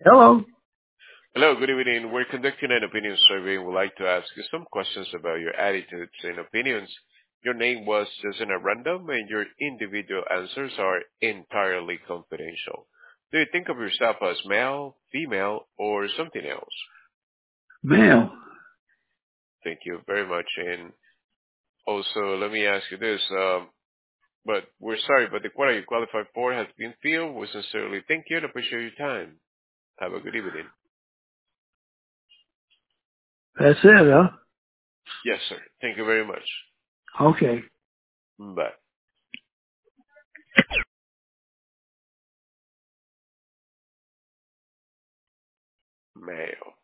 Hello. Hello, good evening. We're conducting an opinion survey and would like to ask you some questions about your attitudes and opinions. Your name was chosen at random and your individual answers are entirely confidential. Do you think of yourself as male, female, or something else? Male. Thank you very much. And also, let me ask you this, but we're sorry, but the quota you qualified for has been filled. We sincerely thank you and appreciate your time. Have a good evening. That's it, huh? Yes, sir. Thank you very much. Okay. Bye. Male.